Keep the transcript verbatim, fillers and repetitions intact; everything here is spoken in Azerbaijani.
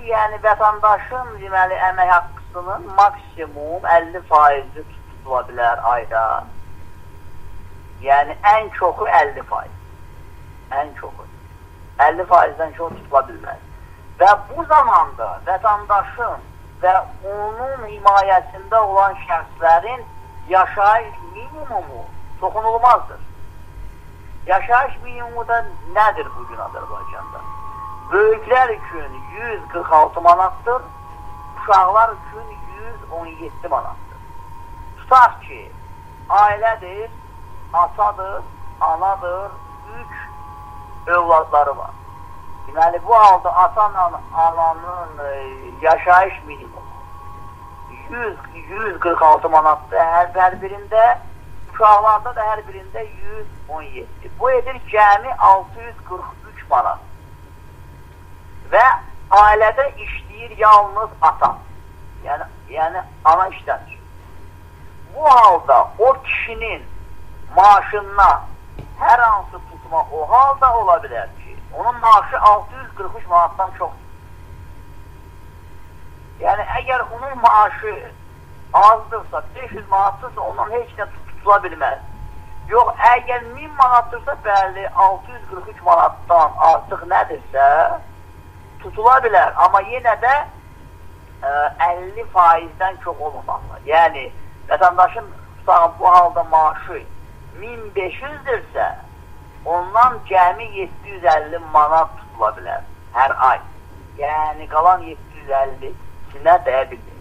yəni vətəndaşın deməli əmək haqqısının maksimum əlli faizi tutula bilər ayda. Yəni ən çoxu əlli faiz. Ən çoxu. əlli faizdən çox tutula bilməz. Və bu zamanda vətəndaşın və onun himayəsində olan şəxslərin yaşayış minimumu toxunulmazdır. Yaşayış minimumu da nədir bugün Azərbaycanda? Böyüklər üçün yüz qırx altı manatdır, uşaqlar üçün yüz on yeddi manatdır. Tutaq ki, ailədir, atadır, anadır, üç övladları var. Deməli, bu halda atanla ananın e, yaşayış minimumu yüz qırx altı manatdır hər, hər birində, uşaqlarda da hər birində yüz on yeddi. Bu edir cəmi altı yüz qırx üç manat. Və ailədə işləyir yalnız ata. Yəni, yəni ana işlənir. Bu halda o kişinin maaşından hər hansı tutma o halda ola bilər ki, onun maaşı altı yüz qırx üç manatdan çoxdur. Yəni, əgər onun maaşı azdırsa, beş yüz manatsızsa ondan heç nə tutula bilməz. Yox, əgər min manattırsa, bəli, altı yüz qırx üç manatdan artıq nədirsə, tutula bilər. Amma yenə də ə, əlli faizdən çox olmamalı. Yəni, vətəndaşın tutağın bu halda maaşı min beş yüzdürsə, ondan cəmi yeddi yüz əlli manat tutula bilər hər ay. Yəni, qalan yeddi yüz əlli sinə dəyə bilir.